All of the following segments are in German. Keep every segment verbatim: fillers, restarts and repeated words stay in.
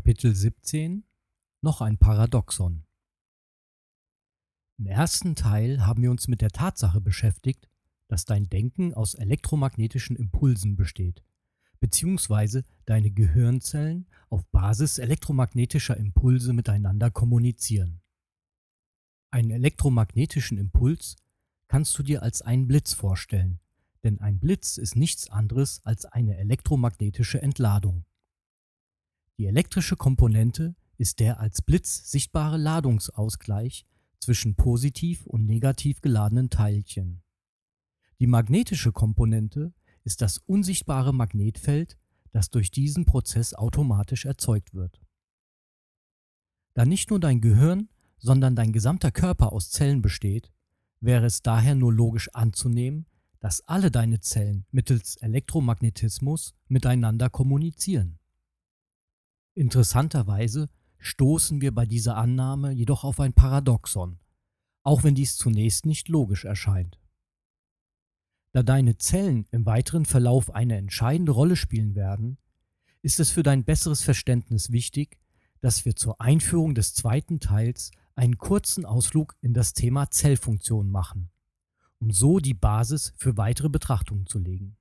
Kapitel siebzehn Noch ein Paradoxon. Im ersten Teil haben wir uns mit der Tatsache beschäftigt, dass dein Denken aus elektromagnetischen Impulsen besteht, beziehungsweise deine Gehirnzellen auf Basis elektromagnetischer Impulse miteinander kommunizieren. Einen elektromagnetischen Impuls kannst du dir als einen Blitz vorstellen, denn ein Blitz ist nichts anderes als eine elektromagnetische Entladung. Die elektrische Komponente ist der als Blitz sichtbare Ladungsausgleich zwischen positiv und negativ geladenen Teilchen. Die magnetische Komponente ist das unsichtbare Magnetfeld, das durch diesen Prozess automatisch erzeugt wird. Da nicht nur dein Gehirn, sondern dein gesamter Körper aus Zellen besteht, wäre es daher nur logisch anzunehmen, dass alle deine Zellen mittels Elektromagnetismus miteinander kommunizieren. Interessanterweise stoßen wir bei dieser Annahme jedoch auf ein Paradoxon, auch wenn dies zunächst nicht logisch erscheint. Da deine Zellen im weiteren Verlauf eine entscheidende Rolle spielen werden, ist es für dein besseres Verständnis wichtig, dass wir zur Einführung des zweiten Teils einen kurzen Ausflug in das Thema Zellfunktion machen, um so die Basis für weitere Betrachtungen zu legen.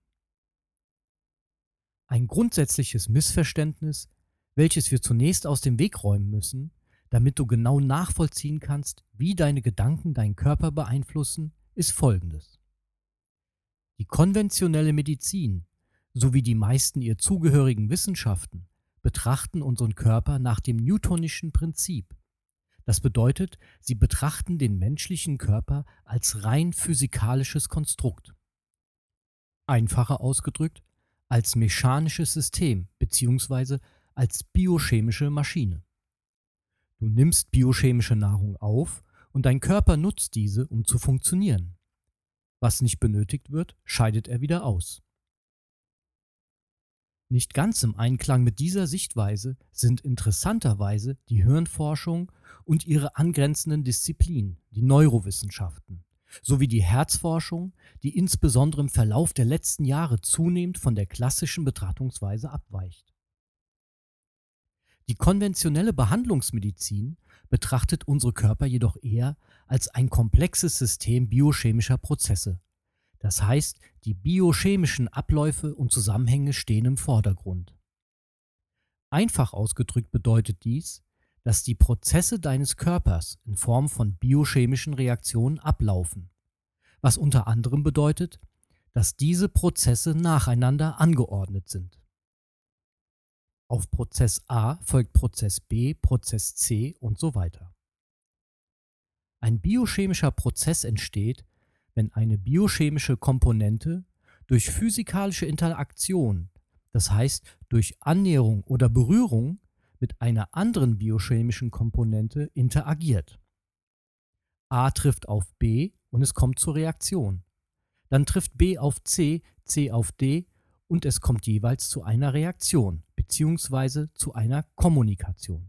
Ein grundsätzliches Missverständnis, welches wir zunächst aus dem Weg räumen müssen, damit du genau nachvollziehen kannst, wie deine Gedanken deinen Körper beeinflussen, ist folgendes. Die konventionelle Medizin sowie die meisten ihr zugehörigen Wissenschaften betrachten unseren Körper nach dem Newtonischen Prinzip. Das bedeutet, sie betrachten den menschlichen Körper als rein physikalisches Konstrukt. Einfacher ausgedrückt, als mechanisches System bzw. als biochemische Maschine. Du nimmst biochemische Nahrung auf und dein Körper nutzt diese, um zu funktionieren. Was nicht benötigt wird, scheidet er wieder aus. Nicht ganz im Einklang mit dieser Sichtweise sind interessanterweise die Hirnforschung und ihre angrenzenden Disziplinen, die Neurowissenschaften, sowie die Herzforschung, die insbesondere im Verlauf der letzten Jahre zunehmend von der klassischen Betrachtungsweise abweicht. Die konventionelle Behandlungsmedizin betrachtet unsere Körper jedoch eher als ein komplexes System biochemischer Prozesse. Das heißt, die biochemischen Abläufe und Zusammenhänge stehen im Vordergrund. Einfach ausgedrückt bedeutet dies, dass die Prozesse deines Körpers in Form von biochemischen Reaktionen ablaufen, was unter anderem bedeutet, dass diese Prozesse nacheinander angeordnet sind. Auf Prozess A folgt Prozess B, Prozess C und so weiter. Ein biochemischer Prozess entsteht, wenn eine biochemische Komponente durch physikalische Interaktion, das heißt durch Annäherung oder Berührung mit einer anderen biochemischen Komponente interagiert. A trifft auf B und es kommt zur Reaktion. Dann trifft B auf C, C auf D und es kommt jeweils zu einer Reaktion bzw. zu einer Kommunikation.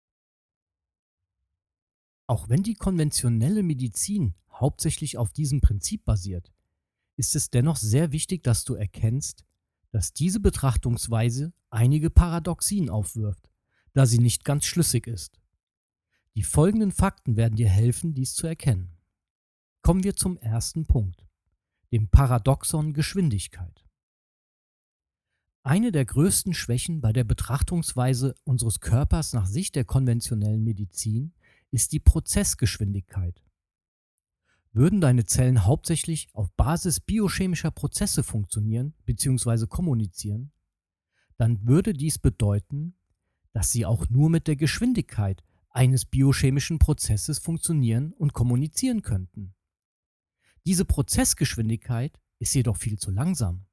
Auch wenn die konventionelle Medizin hauptsächlich auf diesem Prinzip basiert, ist es dennoch sehr wichtig, dass du erkennst, dass diese Betrachtungsweise einige Paradoxien aufwirft, da sie nicht ganz schlüssig ist. Die folgenden Fakten werden dir helfen, dies zu erkennen. Kommen wir zum ersten Punkt, dem Paradoxon Geschwindigkeit. Eine der größten Schwächen bei der Betrachtungsweise unseres Körpers nach Sicht der konventionellen Medizin ist die Prozessgeschwindigkeit. Würden deine Zellen hauptsächlich auf Basis biochemischer Prozesse funktionieren bzw. kommunizieren, dann würde dies bedeuten, dass sie auch nur mit der Geschwindigkeit eines biochemischen Prozesses funktionieren und kommunizieren könnten. Diese Prozessgeschwindigkeit ist jedoch viel zu langsam.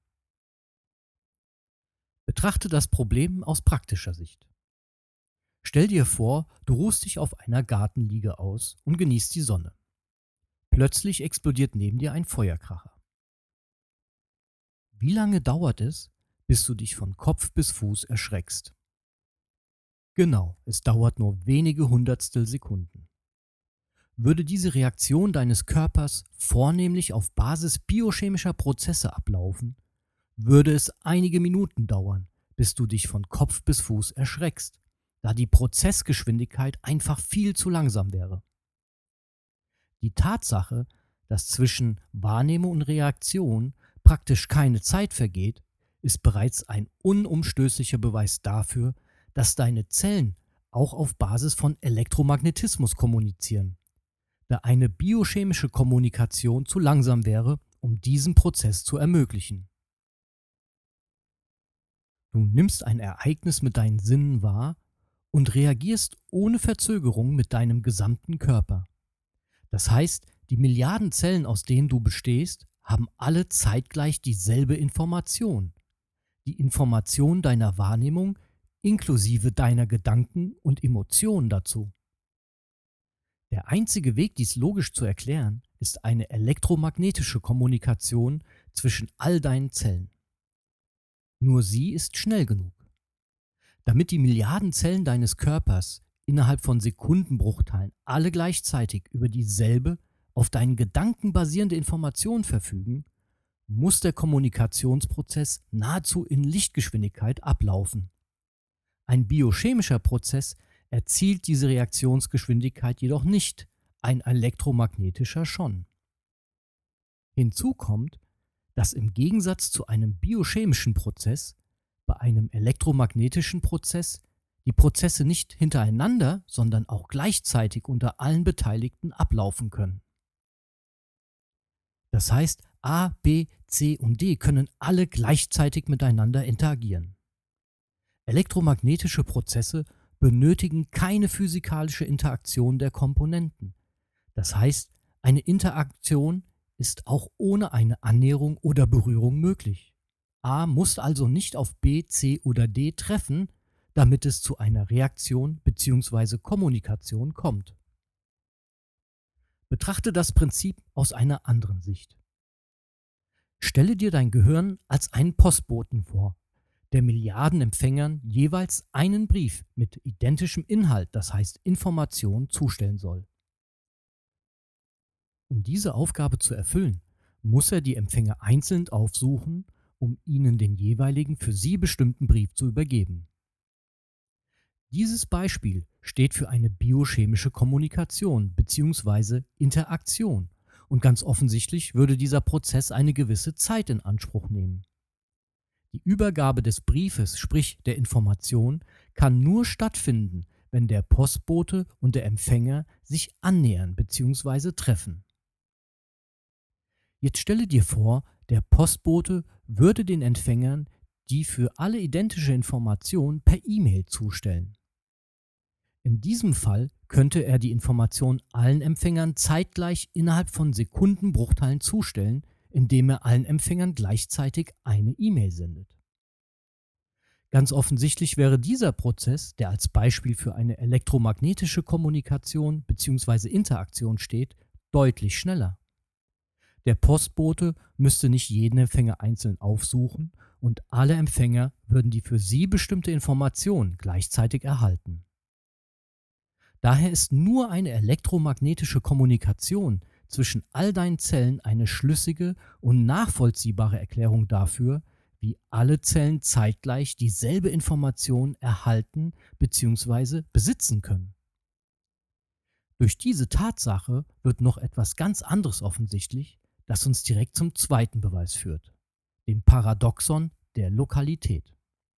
Betrachte das Problem aus praktischer Sicht. Stell dir vor, du ruhst dich auf einer Gartenliege aus und genießt die Sonne. Plötzlich explodiert neben dir ein Feuerkracher. Wie lange dauert es, bis du dich von Kopf bis Fuß erschreckst? Genau, es dauert nur wenige Hundertstel Sekunden. Würde diese Reaktion deines Körpers vornehmlich auf Basis biochemischer Prozesse ablaufen, würde es einige Minuten dauern, bis du dich von Kopf bis Fuß erschreckst, da die Prozessgeschwindigkeit einfach viel zu langsam wäre. Die Tatsache, dass zwischen Wahrnehmung und Reaktion praktisch keine Zeit vergeht, ist bereits ein unumstößlicher Beweis dafür, dass deine Zellen auch auf Basis von Elektromagnetismus kommunizieren, da eine biochemische Kommunikation zu langsam wäre, um diesen Prozess zu ermöglichen. Du nimmst ein Ereignis mit deinen Sinnen wahr und reagierst ohne Verzögerung mit deinem gesamten Körper. Das heißt, die Milliarden Zellen, aus denen du bestehst, haben alle zeitgleich dieselbe Information. Die Information deiner Wahrnehmung inklusive deiner Gedanken und Emotionen dazu. Der einzige Weg, dies logisch zu erklären, ist eine elektromagnetische Kommunikation zwischen all deinen Zellen. Nur sie ist schnell genug. Damit die Milliarden Zellen deines Körpers innerhalb von Sekundenbruchteilen alle gleichzeitig über dieselbe, auf deinen Gedanken basierende Information verfügen, muss der Kommunikationsprozess nahezu in Lichtgeschwindigkeit ablaufen. Ein biochemischer Prozess erzielt diese Reaktionsgeschwindigkeit jedoch nicht, ein elektromagnetischer schon. Hinzu kommt, dass im Gegensatz zu einem biochemischen Prozess bei einem elektromagnetischen Prozess die Prozesse nicht hintereinander, sondern auch gleichzeitig unter allen Beteiligten ablaufen können. Das heißt, A, B, C und D können alle gleichzeitig miteinander interagieren. Elektromagnetische Prozesse benötigen keine physikalische Interaktion der Komponenten. Das heißt, eine Interaktion ist auch ohne eine Annäherung oder Berührung möglich. A muss also nicht auf B, C oder D treffen, damit es zu einer Reaktion bzw. Kommunikation kommt. Betrachte das Prinzip aus einer anderen Sicht. Stelle dir dein Gehirn als einen Postboten vor, der Milliarden Empfängern jeweils einen Brief mit identischem Inhalt, das heißt Information, zustellen soll. Um diese Aufgabe zu erfüllen, muss er die Empfänger einzeln aufsuchen, um ihnen den jeweiligen für sie bestimmten Brief zu übergeben. Dieses Beispiel steht für eine biochemische Kommunikation bzw. Interaktion und ganz offensichtlich würde dieser Prozess eine gewisse Zeit in Anspruch nehmen. Die Übergabe des Briefes, sprich der Information, kann nur stattfinden, wenn der Postbote und der Empfänger sich annähern bzw. treffen. Jetzt stelle dir vor, der Postbote würde den Empfängern die für alle identische Information per E-Mail zustellen. In diesem Fall könnte er die Information allen Empfängern zeitgleich innerhalb von Sekundenbruchteilen zustellen, indem er allen Empfängern gleichzeitig eine E-Mail sendet. Ganz offensichtlich wäre dieser Prozess, der als Beispiel für eine elektromagnetische Kommunikation bzw. Interaktion steht, deutlich schneller. Der Postbote müsste nicht jeden Empfänger einzeln aufsuchen und alle Empfänger würden die für sie bestimmte Information gleichzeitig erhalten. Daher ist nur eine elektromagnetische Kommunikation zwischen all deinen Zellen eine schlüssige und nachvollziehbare Erklärung dafür, wie alle Zellen zeitgleich dieselbe Information erhalten bzw. besitzen können. Durch diese Tatsache wird noch etwas ganz anderes offensichtlich, das uns direkt zum zweiten Beweis führt, dem Paradoxon der Lokalität.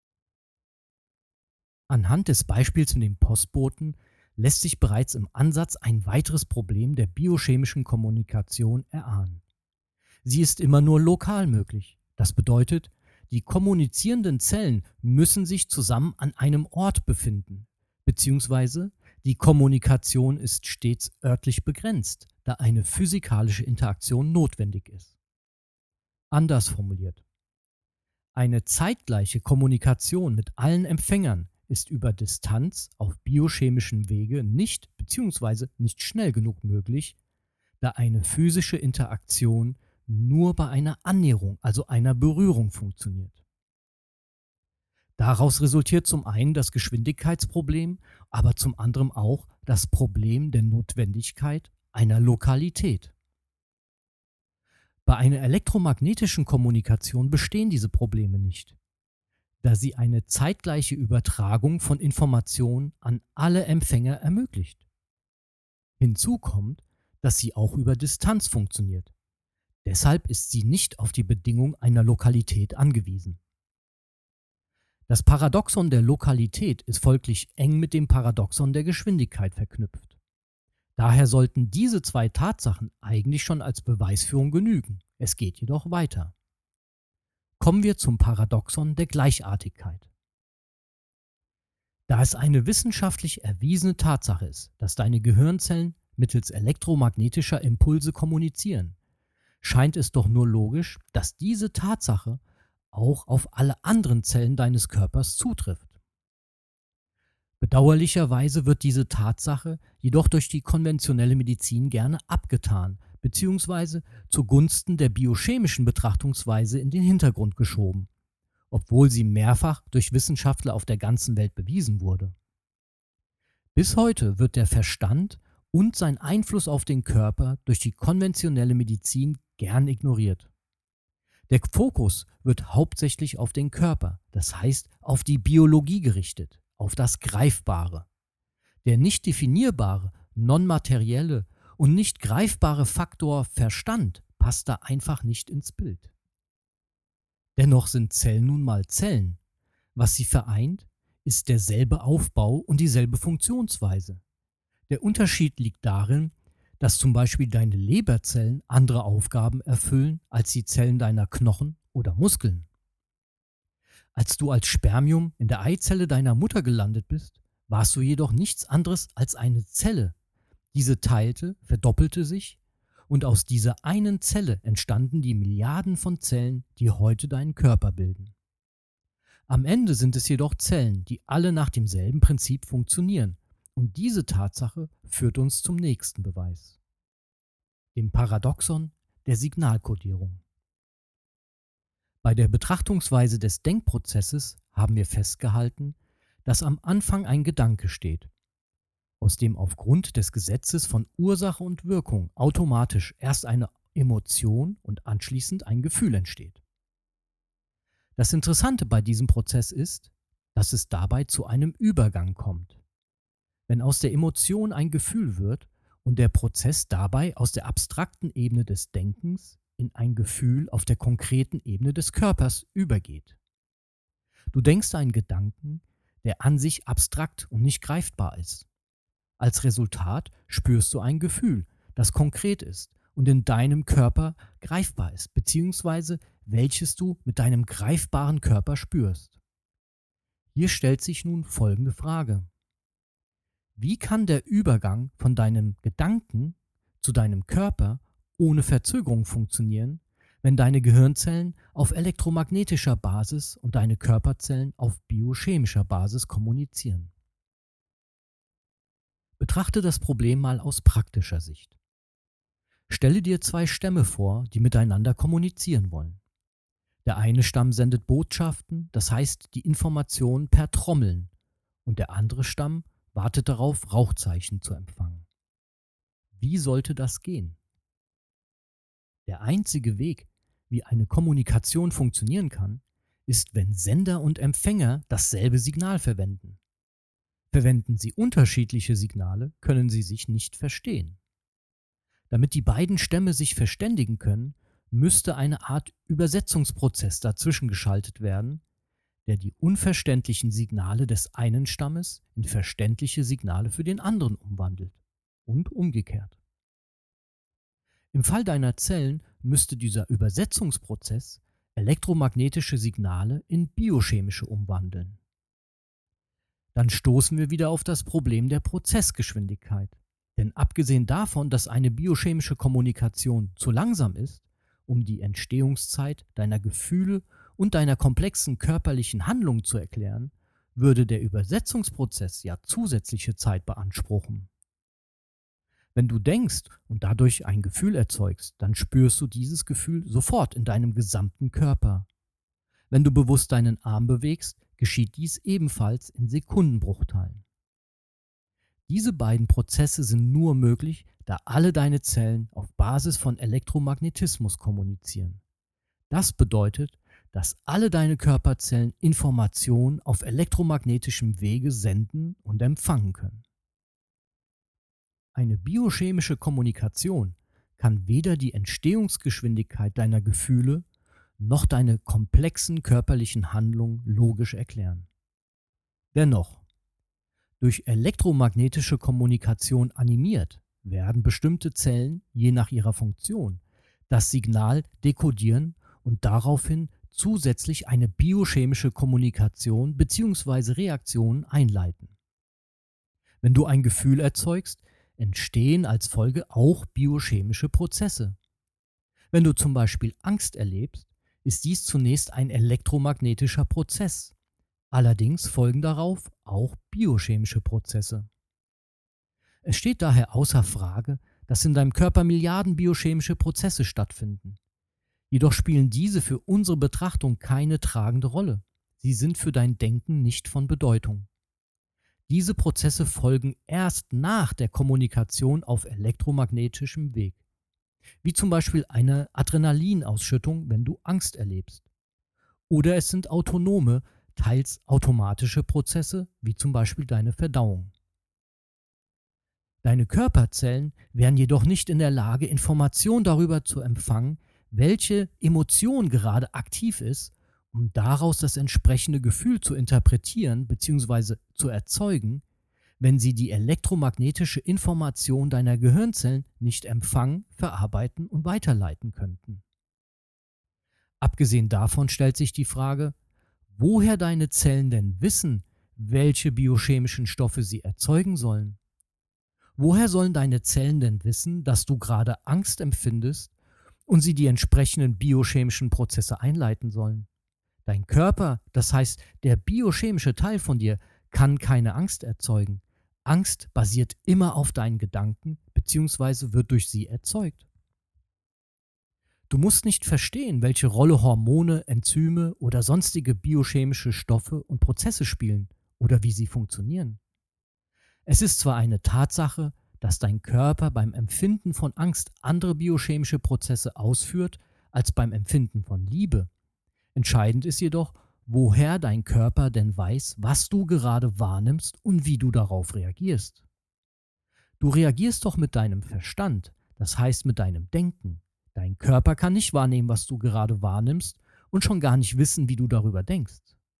Anhand des Beispiels mit dem Postboten lässt sich bereits im Ansatz ein weiteres Problem der biochemischen Kommunikation erahnen. Sie ist immer nur lokal möglich. Das bedeutet, die kommunizierenden Zellen müssen sich zusammen an einem Ort befinden, beziehungsweise die Kommunikation ist stets örtlich begrenzt, da eine physikalische Interaktion notwendig ist. Anders formuliert: Eine zeitgleiche Kommunikation mit allen Empfängern ist über Distanz auf biochemischem Wege nicht bzw. nicht schnell genug möglich, da eine physische Interaktion nur bei einer Annäherung, also einer Berührung, funktioniert. Daraus resultiert zum einen das Geschwindigkeitsproblem, aber zum anderen auch das Problem der Notwendigkeit einer Lokalität. Bei einer elektromagnetischen Kommunikation bestehen diese Probleme nicht. da sie eine zeitgleiche Übertragung von Informationen an alle Empfänger ermöglicht. Hinzu kommt, dass sie auch über Distanz funktioniert. Deshalb ist sie nicht auf die Bedingung einer Lokalität angewiesen. Das Paradoxon der Lokalität ist folglich eng mit dem Paradoxon der Geschwindigkeit verknüpft. Daher sollten diese zwei Tatsachen eigentlich schon als Beweisführung genügen. Es geht jedoch weiter. Kommen wir zum Paradoxon der Gleichartigkeit. Da es eine wissenschaftlich erwiesene Tatsache ist, dass deine Gehirnzellen mittels elektromagnetischer Impulse kommunizieren, scheint es doch nur logisch, dass diese Tatsache auch auf alle anderen Zellen deines Körpers zutrifft. Bedauerlicherweise wird diese Tatsache jedoch durch die konventionelle Medizin gerne abgetan bzw. zugunsten der biochemischen Betrachtungsweise in den Hintergrund geschoben, obwohl sie mehrfach durch Wissenschaftler auf der ganzen Welt bewiesen wurde. Bis heute wird der Verstand und sein Einfluss auf den Körper durch die konventionelle Medizin gern ignoriert. Der Fokus wird hauptsächlich auf den Körper, das heißt auf die Biologie gerichtet, auf das Greifbare. Der nicht definierbare, non-materielle und nicht greifbare Faktor Verstand passt da einfach nicht ins Bild. Dennoch sind Zellen nun mal Zellen. Was sie vereint, ist derselbe Aufbau und dieselbe Funktionsweise. Der Unterschied liegt darin, dass zum Beispiel deine Leberzellen andere Aufgaben erfüllen als die Zellen deiner Knochen oder Muskeln. Als du als Spermium in der Eizelle deiner Mutter gelandet bist, warst du jedoch nichts anderes als eine Zelle. Diese teilte, verdoppelte sich und aus dieser einen Zelle entstanden die Milliarden von Zellen, die heute deinen Körper bilden. Am Ende sind es jedoch Zellen, die alle nach demselben Prinzip funktionieren. Und diese Tatsache führt uns zum nächsten Beweis, dem Paradoxon der Signalkodierung. Bei der Betrachtungsweise des Denkprozesses haben wir festgehalten, dass am Anfang ein Gedanke steht, aus dem aufgrund des Gesetzes von Ursache und Wirkung automatisch erst eine Emotion und anschließend ein Gefühl entsteht. Das Interessante bei diesem Prozess ist, dass es dabei zu einem Übergang kommt. Wenn aus der Emotion ein Gefühl wird und der Prozess dabei aus der abstrakten Ebene des Denkens in ein Gefühl auf der konkreten Ebene des Körpers übergeht. Du denkst einen Gedanken, der an sich abstrakt und nicht greifbar ist. Als Resultat spürst du ein Gefühl, das konkret ist und in deinem Körper greifbar ist, beziehungsweise welches du mit deinem greifbaren Körper spürst. Hier stellt sich nun folgende Frage. Wie kann der Übergang von deinem Gedanken zu deinem Körper ohne Verzögerung funktionieren, wenn deine Gehirnzellen auf elektromagnetischer Basis und deine Körperzellen auf biochemischer Basis kommunizieren? Betrachte das Problem mal aus praktischer Sicht. Stelle dir zwei Stämme vor, die miteinander kommunizieren wollen. Der eine Stamm sendet Botschaften, das heißt die Informationen per Trommeln, und der andere Stamm wartet darauf, Rauchzeichen zu empfangen. Wie sollte das gehen? Der einzige Weg, wie eine Kommunikation funktionieren kann, ist, wenn Sender und Empfänger dasselbe Signal verwenden. Verwenden sie unterschiedliche Signale, können sie sich nicht verstehen. Damit die beiden Stämme sich verständigen können, müsste eine Art Übersetzungsprozess dazwischen geschaltet werden, der die unverständlichen Signale des einen Stammes in verständliche Signale für den anderen umwandelt und umgekehrt. Im Fall deiner Zellen müsste dieser Übersetzungsprozess elektromagnetische Signale in biochemische umwandeln. Dann stoßen wir wieder auf das Problem der Prozessgeschwindigkeit. Denn abgesehen davon, dass eine biochemische Kommunikation zu langsam ist, um die Entstehungszeit deiner Gefühle und deiner komplexen körperlichen Handlungen zu erklären, würde der Übersetzungsprozess ja zusätzliche Zeit beanspruchen. Wenn du denkst und dadurch ein Gefühl erzeugst, dann spürst du dieses Gefühl sofort in deinem gesamten Körper. Wenn du bewusst deinen Arm bewegst, geschieht dies ebenfalls in Sekundenbruchteilen. Diese beiden Prozesse sind nur möglich, da alle deine Zellen auf Basis von Elektromagnetismus kommunizieren. Das bedeutet, dass alle deine Körperzellen Informationen auf elektromagnetischem Wege senden und empfangen können. Eine biochemische Kommunikation kann weder die Entstehungsgeschwindigkeit deiner Gefühle noch deine komplexen körperlichen Handlungen logisch erklären. Dennoch, durch elektromagnetische Kommunikation animiert, werden bestimmte Zellen, je nach ihrer Funktion, das Signal dekodieren und daraufhin zusätzlich eine biochemische Kommunikation bzw. Reaktion einleiten. Wenn du ein Gefühl erzeugst, entstehen als Folge auch biochemische Prozesse. Wenn du zum Beispiel Angst erlebst, ist dies zunächst ein elektromagnetischer Prozess. Allerdings folgen darauf auch biochemische Prozesse. Es steht daher außer Frage, dass in deinem Körper Milliarden biochemische Prozesse stattfinden. Jedoch spielen diese für unsere Betrachtung keine tragende Rolle. Sie sind für dein Denken nicht von Bedeutung. Diese Prozesse folgen erst nach der Kommunikation auf elektromagnetischem Weg, wie zum Beispiel eine Adrenalinausschüttung, wenn du Angst erlebst. Oder es sind autonome, teils automatische Prozesse, wie zum Beispiel deine Verdauung. Deine Körperzellen wären jedoch nicht in der Lage, Informationen darüber zu empfangen, welche Emotion gerade aktiv ist, um daraus das entsprechende Gefühl zu interpretieren bzw. zu erzeugen, wenn sie die elektromagnetische Information deiner Gehirnzellen nicht empfangen, verarbeiten und weiterleiten könnten. Abgesehen davon stellt sich die Frage, woher deine Zellen denn wissen, welche biochemischen Stoffe sie erzeugen sollen. Woher sollen deine Zellen denn wissen, dass du gerade Angst empfindest und sie die entsprechenden biochemischen Prozesse einleiten sollen? Dein Körper, das heißt der biochemische Teil von dir, kann keine Angst erzeugen. Angst basiert immer auf deinen Gedanken bzw. wird durch sie erzeugt. Du musst nicht verstehen, welche Rolle Hormone, Enzyme oder sonstige biochemische Stoffe und Prozesse spielen oder wie sie funktionieren. Es ist zwar eine Tatsache, dass dein Körper beim Empfinden von Angst andere biochemische Prozesse ausführt als beim Empfinden von Liebe. Entscheidend ist jedoch, woher dein Körper denn weiß, was du gerade wahrnimmst und wie du darauf reagierst. Du reagierst doch mit deinem Verstand, das heißt mit deinem Denken. Dein Körper kann nicht wahrnehmen, was du gerade wahrnimmst und schon gar nicht wissen, wie du darüber denkst.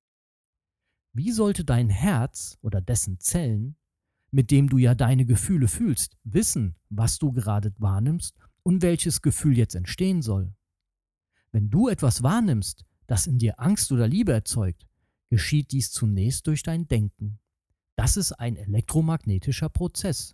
Wie sollte dein Herz oder dessen Zellen, mit dem du ja deine Gefühle fühlst, wissen, was du gerade wahrnimmst und welches Gefühl jetzt entstehen soll? Wenn du etwas wahrnimmst, das in dir Angst oder Liebe erzeugt, geschieht dies zunächst durch dein Denken. Das ist ein elektromagnetischer Prozess.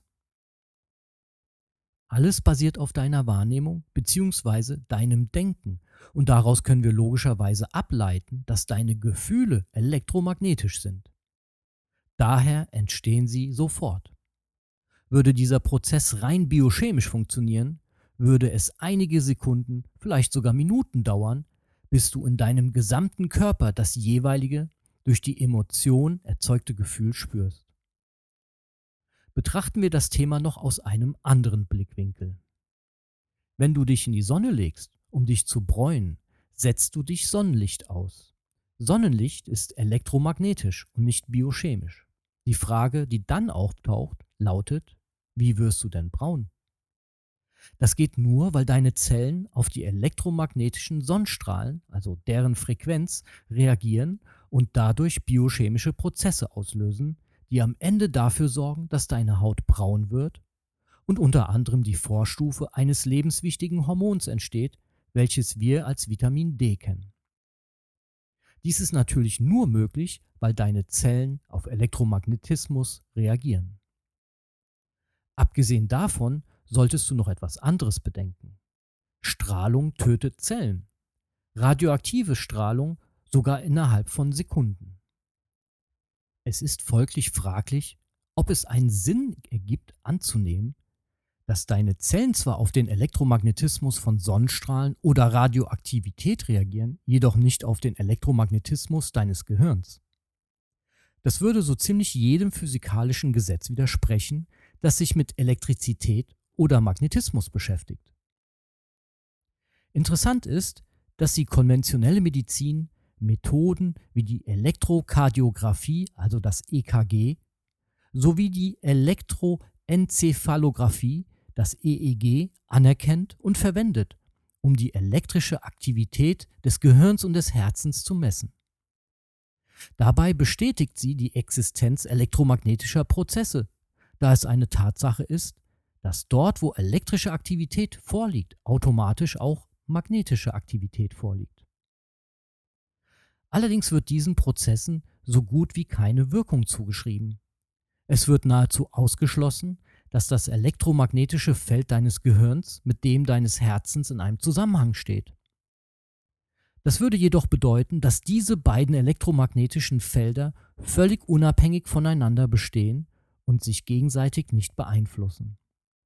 Alles basiert auf deiner Wahrnehmung bzw. deinem Denken und daraus können wir logischerweise ableiten, dass deine Gefühle elektromagnetisch sind. Daher entstehen sie sofort. Würde dieser Prozess rein biochemisch funktionieren, würde es einige Sekunden, vielleicht sogar Minuten dauern, bis du in deinem gesamten Körper das jeweilige, durch die Emotion erzeugte Gefühl spürst. Betrachten wir das Thema noch aus einem anderen Blickwinkel. Wenn du dich in die Sonne legst, um dich zu bräunen, setzt du dich Sonnenlicht aus. Sonnenlicht ist elektromagnetisch und nicht biochemisch. Die Frage, die dann auftaucht, lautet: Wie wirst du denn braun? Das geht nur, weil deine Zellen auf die elektromagnetischen Sonnenstrahlen, also deren Frequenz, reagieren und dadurch biochemische Prozesse auslösen, die am Ende dafür sorgen, dass deine Haut braun wird und unter anderem die Vorstufe eines lebenswichtigen Hormons entsteht, welches wir als Vitamin D kennen. Dies ist natürlich nur möglich, weil deine Zellen auf Elektromagnetismus reagieren. Abgesehen davon solltest du noch etwas anderes bedenken. Strahlung tötet Zellen. Radioaktive Strahlung sogar innerhalb von Sekunden. Es ist folglich fraglich, ob es einen Sinn ergibt anzunehmen, dass deine Zellen zwar auf den Elektromagnetismus von Sonnenstrahlen oder Radioaktivität reagieren, jedoch nicht auf den Elektromagnetismus deines Gehirns. Das würde so ziemlich jedem physikalischen Gesetz widersprechen, das sich mit Elektrizität oder Magnetismus beschäftigt. Interessant ist, dass die konventionelle Medizin Methoden wie die Elektrokardiographie, also das E K G, sowie die Elektroenzephalographie, das E E G, anerkennt und verwendet, um die elektrische Aktivität des Gehirns und des Herzens zu messen. Dabei bestätigt sie die Existenz elektromagnetischer Prozesse, da es eine Tatsache ist, dass dort, wo elektrische Aktivität vorliegt, automatisch auch magnetische Aktivität vorliegt. Allerdings wird diesen Prozessen so gut wie keine Wirkung zugeschrieben. Es wird nahezu ausgeschlossen, dass das elektromagnetische Feld deines Gehirns mit dem deines Herzens in einem Zusammenhang steht. Das würde jedoch bedeuten, dass diese beiden elektromagnetischen Felder völlig unabhängig voneinander bestehen und sich gegenseitig nicht beeinflussen.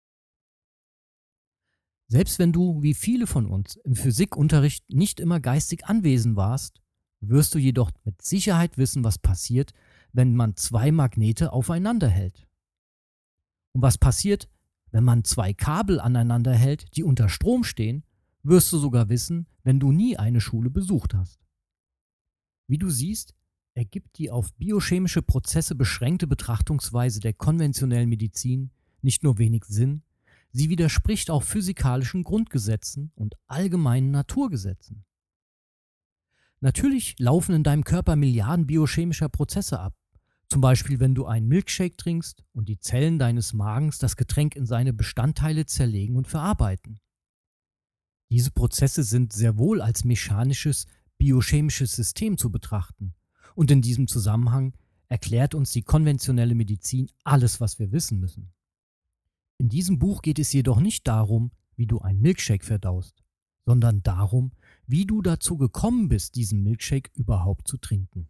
Selbst wenn du, wie viele von uns, im Physikunterricht nicht immer geistig anwesend warst, wirst du jedoch mit Sicherheit wissen, was passiert, wenn man zwei Magnete aufeinander hält. Und was passiert, wenn man zwei Kabel aneinander hält, die unter Strom stehen, wirst du sogar wissen, wenn du nie eine Schule besucht hast. Wie du siehst, ergibt die auf biochemische Prozesse beschränkte Betrachtungsweise der konventionellen Medizin nicht nur wenig Sinn, sie widerspricht auch physikalischen Grundgesetzen und allgemeinen Naturgesetzen. Natürlich laufen in deinem Körper Milliarden biochemischer Prozesse ab. Zum Beispiel, wenn du einen Milkshake trinkst und die Zellen deines Magens das Getränk in seine Bestandteile zerlegen und verarbeiten. Diese Prozesse sind sehr wohl als mechanisches, biochemisches System zu betrachten. Und in diesem Zusammenhang erklärt uns die konventionelle Medizin alles, was wir wissen müssen. In diesem Buch geht es jedoch nicht darum, wie du einen Milkshake verdaust, sondern darum, wie du dazu gekommen bist, diesen Milkshake überhaupt zu trinken.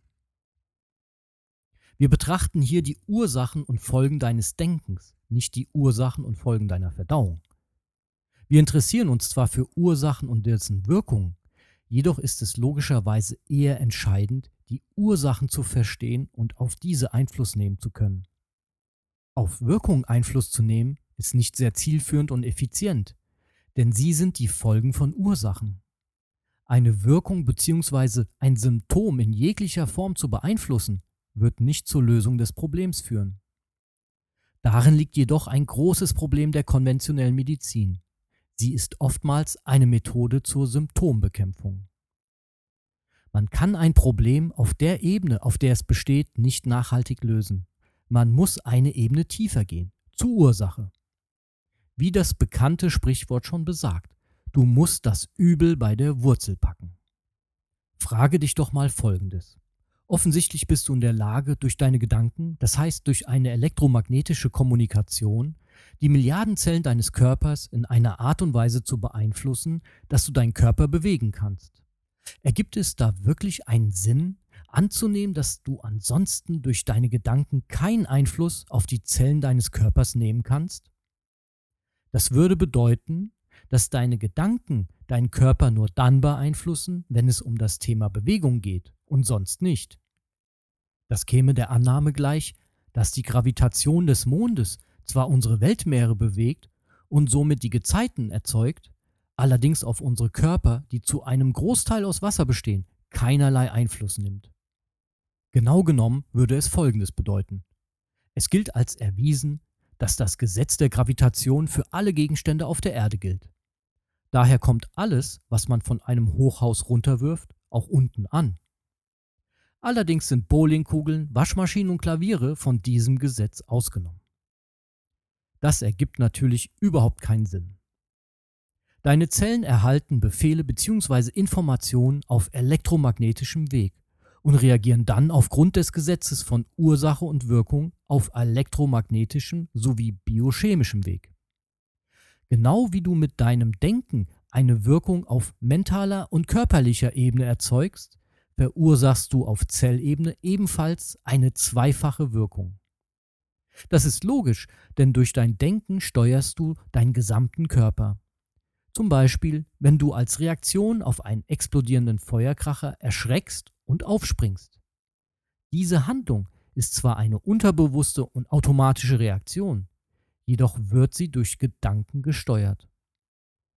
Wir betrachten hier die Ursachen und Folgen deines Denkens, nicht die Ursachen und Folgen deiner Verdauung. Wir interessieren uns zwar für Ursachen und dessen Wirkungen, jedoch ist es logischerweise eher entscheidend, die Ursachen zu verstehen und auf diese Einfluss nehmen zu können. Auf Wirkung Einfluss zu nehmen, ist nicht sehr zielführend und effizient, denn sie sind die Folgen von Ursachen. Eine Wirkung bzw. ein Symptom in jeglicher Form zu beeinflussen, wird nicht zur Lösung des Problems führen. Darin liegt jedoch ein großes Problem der konventionellen Medizin. Sie ist oftmals eine Methode zur Symptombekämpfung. Man kann ein Problem auf der Ebene, auf der es besteht, nicht nachhaltig lösen. Man muss eine Ebene tiefer gehen, zur Ursache. Wie das bekannte Sprichwort schon besagt, du musst das Übel bei der Wurzel packen. Frage dich doch mal Folgendes. Offensichtlich bist du in der Lage, durch deine Gedanken, das heißt durch eine elektromagnetische Kommunikation, die Milliardenzellen deines Körpers in einer Art und Weise zu beeinflussen, dass du deinen Körper bewegen kannst. Ergibt es da wirklich einen Sinn, anzunehmen, dass du ansonsten durch deine Gedanken keinen Einfluss auf die Zellen deines Körpers nehmen kannst? Das würde bedeuten, dass deine Gedanken deinen Körper nur dann beeinflussen, wenn es um das Thema Bewegung geht und sonst nicht. Das käme der Annahme gleich, dass die Gravitation des Mondes zwar unsere Weltmeere bewegt und somit die Gezeiten erzeugt, allerdings auf unsere Körper, die zu einem Großteil aus Wasser bestehen, keinerlei Einfluss nimmt. Genau genommen würde es Folgendes bedeuten. Es gilt als erwiesen, dass das Gesetz der Gravitation für alle Gegenstände auf der Erde gilt. Daher kommt alles, was man von einem Hochhaus runterwirft, auch unten an. Allerdings sind Bowlingkugeln, Waschmaschinen und Klaviere von diesem Gesetz ausgenommen. Das ergibt natürlich überhaupt keinen Sinn. Deine Zellen erhalten Befehle bzw. Informationen auf elektromagnetischem Weg und reagieren dann aufgrund des Gesetzes von Ursache und Wirkung auf elektromagnetischem sowie biochemischem Weg. Genau wie du mit deinem Denken eine Wirkung auf mentaler und körperlicher Ebene erzeugst, verursachst du auf Zellebene ebenfalls eine zweifache Wirkung. Das ist logisch, denn durch dein Denken steuerst du deinen gesamten Körper. Zum Beispiel, wenn du als Reaktion auf einen explodierenden Feuerkracher erschreckst und aufspringst. Diese Handlung ist zwar eine unterbewusste und automatische Reaktion, jedoch wird sie durch Gedanken gesteuert.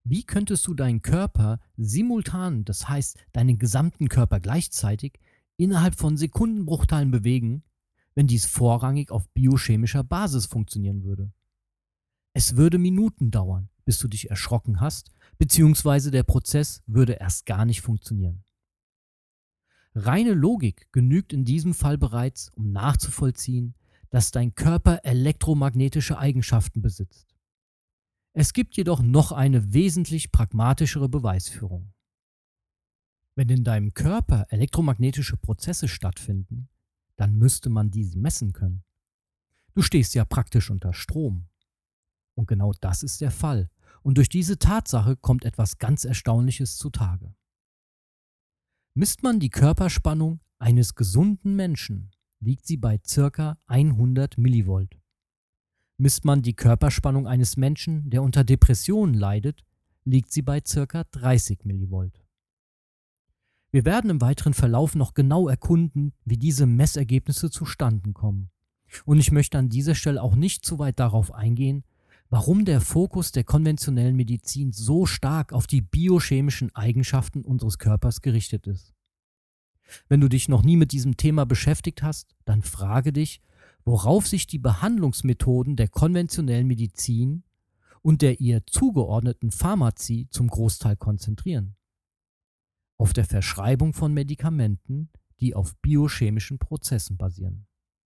Wie könntest du deinen Körper simultan, das heißt deinen gesamten Körper gleichzeitig, innerhalb von Sekundenbruchteilen bewegen, wenn dies vorrangig auf biochemischer Basis funktionieren würde? Es würde Minuten dauern, bis du dich erschrocken hast, beziehungsweise der Prozess würde erst gar nicht funktionieren. Reine Logik genügt in diesem Fall bereits, um nachzuvollziehen, dass dein Körper elektromagnetische Eigenschaften besitzt. Es gibt jedoch noch eine wesentlich pragmatischere Beweisführung. Wenn in deinem Körper elektromagnetische Prozesse stattfinden, dann müsste man diese messen können. Du stehst ja praktisch unter Strom. Und genau das ist der Fall. Und durch diese Tatsache kommt etwas ganz Erstaunliches zutage. Misst man die Körperspannung eines gesunden Menschen, liegt sie bei ca. hundert Millivolt. Misst man die Körperspannung eines Menschen, der unter Depressionen leidet, liegt sie bei ca. dreißig Millivolt. Wir werden im weiteren Verlauf noch genau erkunden, wie diese Messergebnisse zustande kommen. Und ich möchte an dieser Stelle auch nicht zu weit darauf eingehen, warum der Fokus der konventionellen Medizin so stark auf die biochemischen Eigenschaften unseres Körpers gerichtet ist. Wenn du dich noch nie mit diesem Thema beschäftigt hast, dann frage dich, worauf sich die Behandlungsmethoden der konventionellen Medizin und der ihr zugeordneten Pharmazie zum Großteil konzentrieren. Auf der Verschreibung von Medikamenten, die auf biochemischen Prozessen basieren.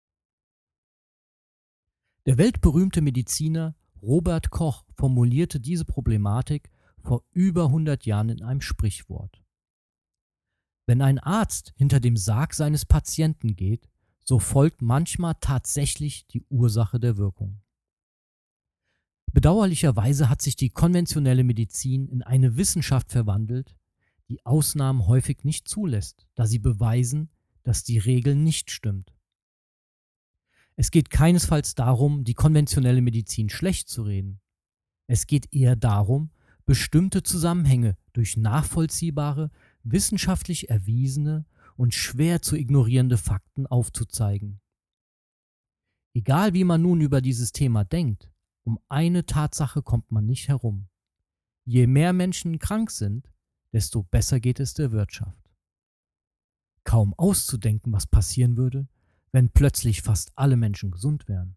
Der weltberühmte Mediziner Robert Koch formulierte diese Problematik vor über hundert Jahren in einem Sprichwort. Wenn ein Arzt hinter dem Sarg seines Patienten geht, so folgt manchmal tatsächlich die Ursache der Wirkung. Bedauerlicherweise hat sich die konventionelle Medizin in eine Wissenschaft verwandelt, die Ausnahmen häufig nicht zulässt, da sie beweisen, dass die Regel nicht stimmt. Es geht keinesfalls darum, die konventionelle Medizin schlecht zu reden. Es geht eher darum, bestimmte Zusammenhänge durch nachvollziehbare, wissenschaftlich erwiesene und schwer zu ignorierende Fakten aufzuzeigen. Egal wie man nun über dieses Thema denkt, um eine Tatsache kommt man nicht herum. Je mehr Menschen krank sind, desto besser geht es der Wirtschaft. Kaum auszudenken, was passieren würde, wenn plötzlich fast alle Menschen gesund wären.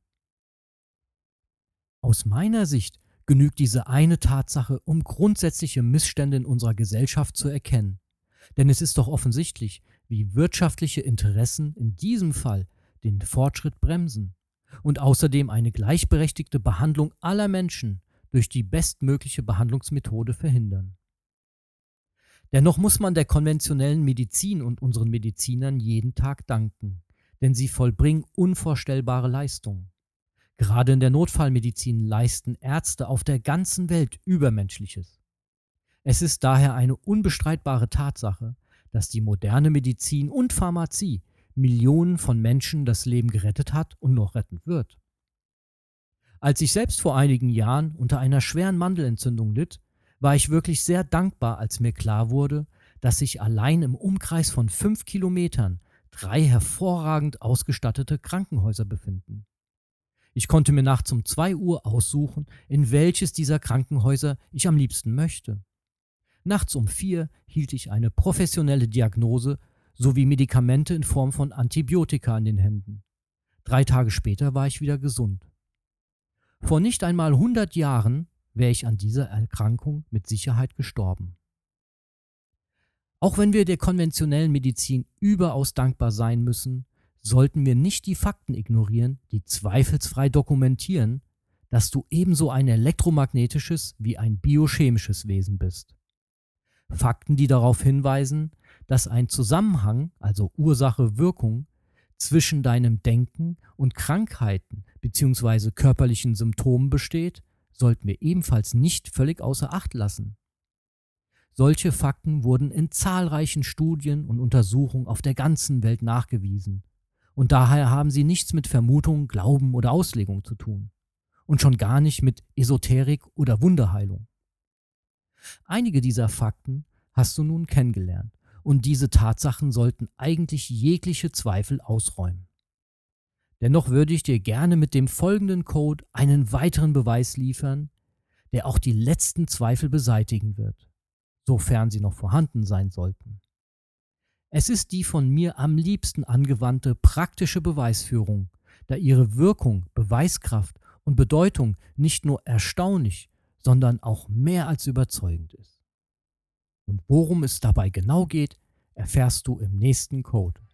Aus meiner Sicht genügt diese eine Tatsache, um grundsätzliche Missstände in unserer Gesellschaft zu erkennen. Denn es ist doch offensichtlich, wie wirtschaftliche Interessen in diesem Fall den Fortschritt bremsen und außerdem eine gleichberechtigte Behandlung aller Menschen durch die bestmögliche Behandlungsmethode verhindern. Dennoch muss man der konventionellen Medizin und unseren Medizinern jeden Tag danken, denn sie vollbringen unvorstellbare Leistungen. Gerade in der Notfallmedizin leisten Ärzte auf der ganzen Welt Übermenschliches. Es ist daher eine unbestreitbare Tatsache, dass die moderne Medizin und Pharmazie Millionen von Menschen das Leben gerettet hat und noch retten wird. Als ich selbst vor einigen Jahren unter einer schweren Mandelentzündung litt, war ich wirklich sehr dankbar, als mir klar wurde, dass sich allein im Umkreis von fünf Kilometern drei hervorragend ausgestattete Krankenhäuser befinden. Ich konnte mir nachts um zwei Uhr aussuchen, in welches dieser Krankenhäuser ich am liebsten möchte. Nachts um vier hielt ich eine professionelle Diagnose sowie Medikamente in Form von Antibiotika in den Händen. Drei Tage später war ich wieder gesund. Vor nicht einmal hundert Jahren wäre ich an dieser Erkrankung mit Sicherheit gestorben. Auch wenn wir der konventionellen Medizin überaus dankbar sein müssen, sollten wir nicht die Fakten ignorieren, die zweifelsfrei dokumentieren, dass du ebenso ein elektromagnetisches wie ein biochemisches Wesen bist. Fakten, die darauf hinweisen, dass ein Zusammenhang, also Ursache-Wirkung, zwischen deinem Denken und Krankheiten bzw. körperlichen Symptomen besteht, sollten wir ebenfalls nicht völlig außer Acht lassen. Solche Fakten wurden in zahlreichen Studien und Untersuchungen auf der ganzen Welt nachgewiesen. Und daher haben sie nichts mit Vermutung, Glauben oder Auslegung zu tun. Und schon gar nicht mit Esoterik oder Wunderheilung. Einige dieser Fakten hast du nun kennengelernt und diese Tatsachen sollten eigentlich jegliche Zweifel ausräumen. Dennoch würde ich dir gerne mit dem folgenden Code einen weiteren Beweis liefern, der auch die letzten Zweifel beseitigen wird, sofern sie noch vorhanden sein sollten. Es ist die von mir am liebsten angewandte praktische Beweisführung, da ihre Wirkung, Beweiskraft und Bedeutung nicht nur erstaunlich, sondern auch mehr als überzeugend ist. Und worum es dabei genau geht, erfährst du im nächsten Code.